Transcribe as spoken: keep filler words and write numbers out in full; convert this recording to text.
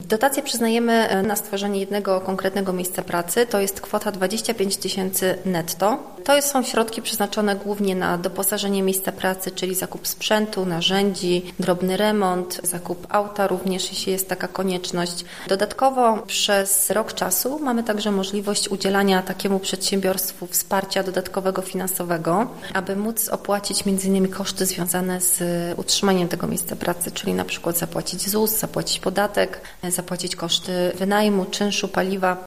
Dotacje przyznajemy na stworzenie jednego konkretnego miejsca pracy. To jest kwota dwadzieścia pięć tysięcy netto. To są środki przeznaczone głównie na doposażenie miejsca pracy, czyli zakup sprzętu, narzędzi, drobny remont, zakup auta również, jeśli jest taka konieczność. Dodatkowo przez rok czasu mamy także możliwość udzielania takiemu przedsiębiorstwu wsparcia dodatkowego finansowego, aby móc opłacić między innymi koszty związane z utrzymaniem tego miejsca pracy, czyli na przykład zapłacić Z U S, zapłacić podatek, zapłacić koszty wynajmu, czynszu, paliwa.